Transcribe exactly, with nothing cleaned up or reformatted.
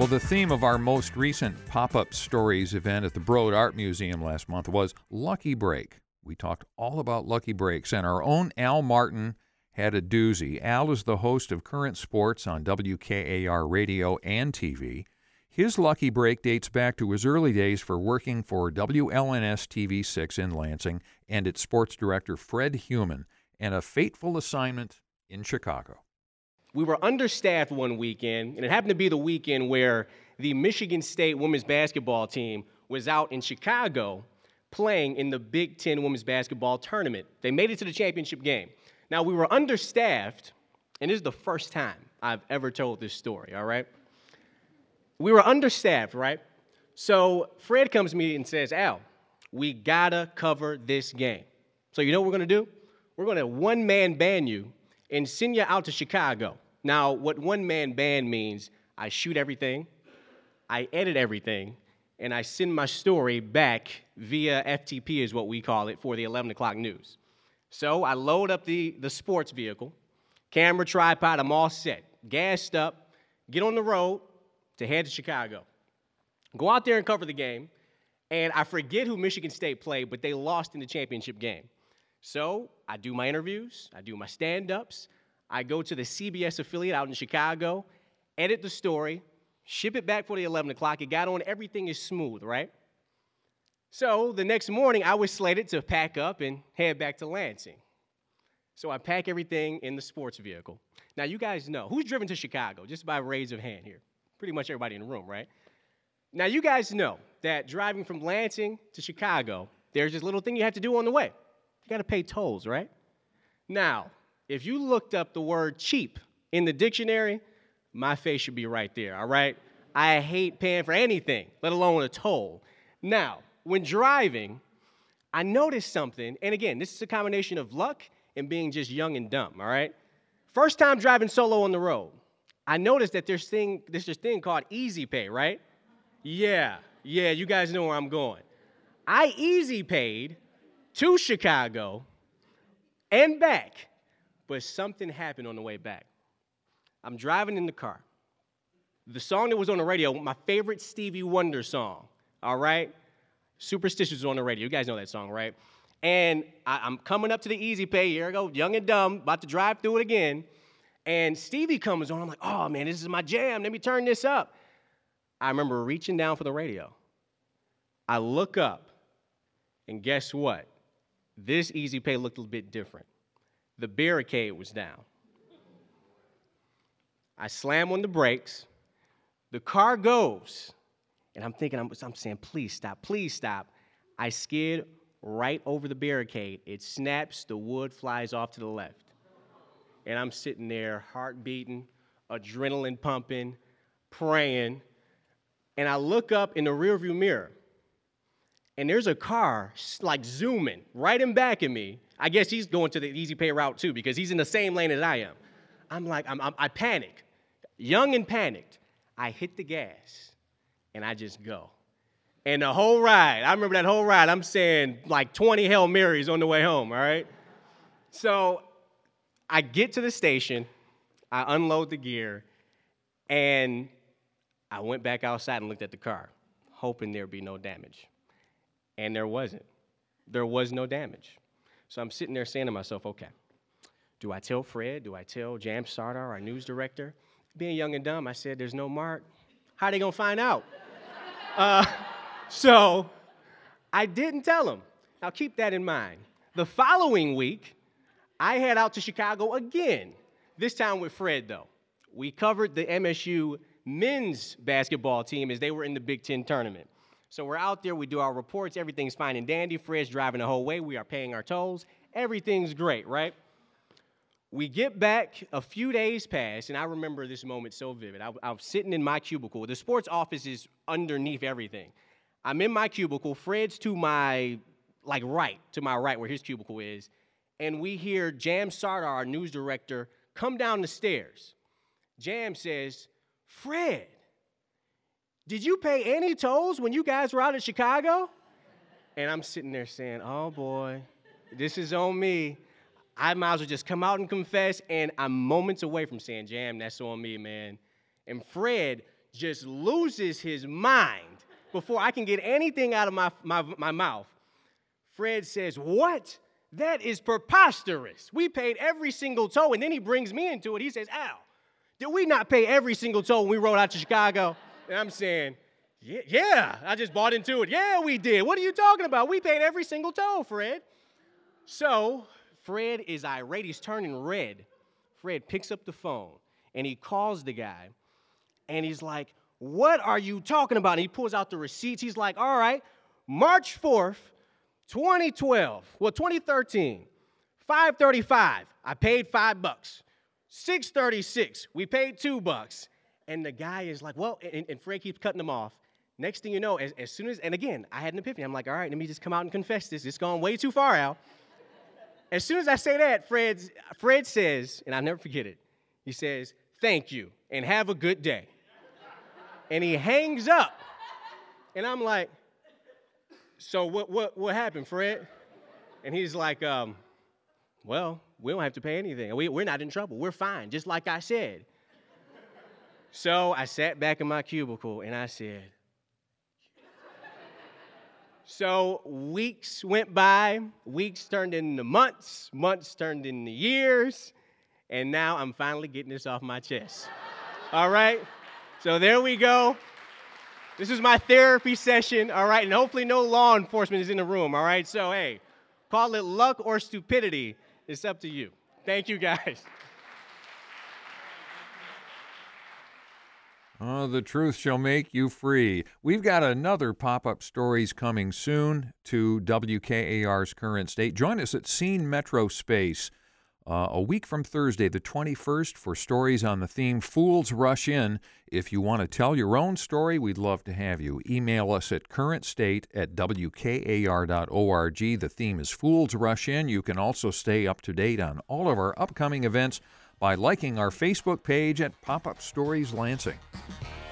Well, the theme of our most recent Pop-Up Stories event at the Broad Art Museum last month was Lucky Break. We talked all about lucky breaks, and our own Al Martin had a doozy. Al is the host of Current Sports on W K A R radio and T V. His lucky break dates back to his early days for working for W L N S T V six in Lansing and its sports director Fred Heumann, and a fateful assignment in Chicago. We were understaffed one weekend, and it happened to be the weekend where the Michigan State women's basketball team was out in Chicago playing in the Big Ten women's basketball tournament. They made it to the championship game. Now, we were understaffed, and this is the first time I've ever told this story, all right? We were understaffed, right? So Fred comes to me and says, Al, we gotta cover this game. So you know what we're gonna do? We're gonna one-man band you and send you out to Chicago. Now, what one-man band means, I shoot everything, I edit everything, and I send my story back via F T P is what we call it for the eleven o'clock news. So I load up the, the sports vehicle, camera, tripod, I'm all set, gassed up, get on the road to head to Chicago. Go out there and cover the game, and I forget who Michigan State played, but they lost in the championship game. So I do my interviews, I do my stand-ups, I go to the C B S affiliate out in Chicago, edit the story, ship it back for the eleven o'clock. It got on, everything is smooth, right? So the next morning, I was slated to pack up and head back to Lansing. So I pack everything in the sports vehicle. Now, you guys know, who's driven to Chicago? Just by raise of hand here. Pretty much everybody in the room, right? Now, you guys know that driving from Lansing to Chicago, there's this little thing you have to do on the way. You got to pay tolls, right? Now, if you looked up the word cheap in the dictionary, my face should be right there, all right? I hate paying for anything, let alone a toll. Now, when driving, I noticed something, and again, this is a combination of luck and being just young and dumb, all right? First time driving solo on the road, I noticed that there's, thing, there's this thing called Easy Pay, right? Yeah, yeah, you guys know where I'm going. I easy paid to Chicago and back, but something happened on the way back. I'm driving in the car. The song that was on the radio, my favorite Stevie Wonder song, all right? Superstitious was on the radio. You guys know that song, right? And I, I'm coming up to the Easy Pay. Here I go, young and dumb, about to drive through it again. And Stevie comes on. I'm like, oh, man, this is my jam. Let me turn this up. I remember reaching down for the radio. I look up, and guess what? This Easy Pay looked a bit different. The barricade was down. I slam on the brakes. The car goes. And I'm thinking, I'm, I'm saying, please stop, please stop. I skid right over the barricade. It snaps, the wood flies off to the left. And I'm sitting there, heart beating, adrenaline pumping, praying. And I look up in the rearview mirror. And there's a car, like, zooming right in back of me. I guess he's going to the Easy Pay route, too, because he's in the same lane as I am. I'm like, I'm, I'm, I panic. Young and panicked. I hit the gas, and I just go. And the whole ride, I remember that whole ride, I'm saying like twenty Hail Marys on the way home, all right? So I get to the station, I unload the gear, and I went back outside and looked at the car, hoping there'd be no damage. And there wasn't. There was no damage. So I'm sitting there saying to myself, okay, do I tell Fred? Do I tell Jam Sardar, our news director? Being young and dumb, I said, there's no mark. How are they going to find out? uh, so I didn't tell them. Now, keep that in mind. The following week, I head out to Chicago again, this time with Fred, though. We covered the M S U men's basketball team as they were in the Big Ten tournament. So we're out there, we do our reports, everything's fine and dandy. Fred's driving the whole way, we are paying our tolls. Everything's great, right? We get back, a few days pass, and I remember this moment so vivid. I, I was sitting in my cubicle. The sports office is underneath everything. I'm in my cubicle. Fred's to my, like, right, to my right where his cubicle is, and we hear Jam Sardar, our news director, come down the stairs. Jam says, Fred, did you pay any tolls when you guys were out in Chicago? And I'm sitting there saying, oh, boy, this is on me. I might as well just come out and confess, and I'm moments away from saying, Jam, that's on me, man. And Fred just loses his mind before I can get anything out of my, my, my mouth. Fred says, what? That is preposterous. We paid every single toll. And then he brings me into it. He says, Al, did we not pay every single toll when we rode out to Chicago? And I'm saying, yeah, yeah, I just bought into it. Yeah, we did. What are you talking about? We paid every single toll, Fred. So Fred is irate. He's turning red. Fred picks up the phone, and he calls the guy, and he's like, what are you talking about? And he pulls out the receipts. He's like, all right, March fourth, twenty twelve, well, twenty thirteen, five thirty-five, I paid five bucks. six thirty-six, we paid two bucks. And the guy is like, well, and, and Fred keeps cutting him off. Next thing you know, as, as soon as, and again, I had an epiphany. I'm like, all right, let me just come out and confess this. It's gone way too far, Al. As soon as I say that, Fred's, Fred says, and I'll never forget it, he says, thank you, and have a good day. And he hangs up. And I'm like, so what, what, what happened, Fred? And he's like, um, well, we don't have to pay anything. We, we're not in trouble. We're fine, just like I said. So I sat back in my cubicle, and I said, so weeks went by, weeks turned into months, months turned into years, and now I'm finally getting this off my chest. All right? So there we go. This is my therapy session, all right? And hopefully no law enforcement is in the room, all right? So, hey, call it luck or stupidity. It's up to you. Thank you, guys. Oh, the truth shall make you free. We've got another Pop-Up Stories coming soon to W K A R's Current State. Join us at Scene Metro Space uh, a week from Thursday, the twenty-first, for stories on the theme Fools Rush In. If you want to tell your own story, we'd love to have you. Email us at currentstate at w k a r dot org. The theme is Fools Rush In. You can also stay up to date on all of our upcoming events by liking our Facebook page at Pop-Up Stories Lansing.